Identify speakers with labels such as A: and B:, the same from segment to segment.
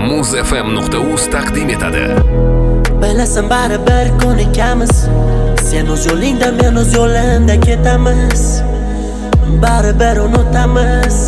A: muzfm.uz taqdim etadi.
B: Bilasan baribir ko'nikamiz. Sen o'z yo'lingda, men o'z yo'limda ketamiz. Baribir unutamiz.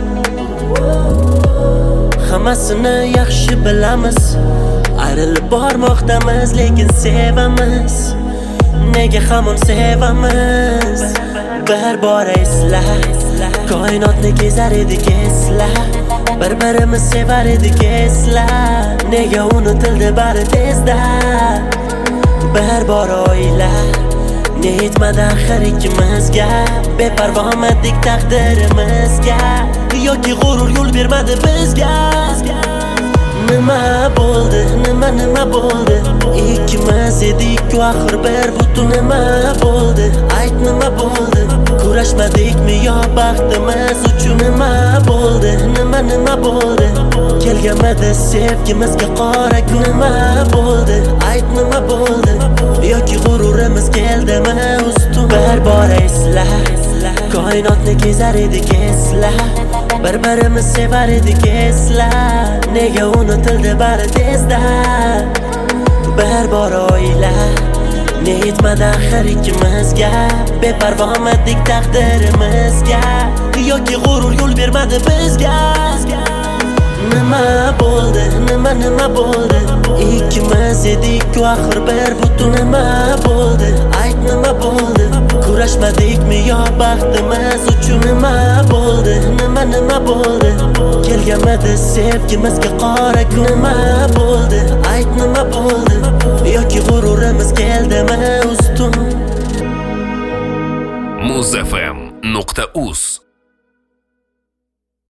B: Hammasini yaxshi bilamiz. Ayrilib bormoqdamiz, lekin sevamiz. Nega hamon sevamiz? Bir bor esla, koinotni kezar edik esla. Bir-birimiz sevar edik esla. Nega unutildi bari tezda? Bir bor o'yla, ne yetmadi axir ikkimizga. Beparvomidik taqdirimizga, yoki g'urur yo'l bermadi bizga. Nima bo'ldi, nima bo'ldi? Ikkimiz edik-ku axir bir butun. Nima bo'ldi? Ayt, nima bo'ldi? Kurashmadikmi yo baxtimiz uchun? Nima bo'ldi, nima bo'ldi? Kelganmidi sevgimizga qora kun? Nima bo'ldi? Ayt, nima bo'ldi? Yoki g'ururimiz keldimi ustun? Bir bor esla, koinotni kezar edik esla. Bir-birimiz sevar edik esla. Nega unutildi bari tezda? Bir bor o'yla, ne yetmadi axir ikkimizga. Beparvomidik taqdirimizga, yoki g'urur yo'l bermadi bizga. Nima bo'ldi, nima bo'ldi? Ikkimiz edik-ku axir bir butun. Nima bo'ldi? Ayt, nima bo'ldi? Kurashmadikmi yo baxtimiz uchun? Nima bo'ldi, nima bo'ldi? Kelganmidi sevgimizga qora kun? Nima bo'ldi? Ayt, nima bo'ldi? Yoki g'ururimiz keldimi ustun?
A: muzfm.uz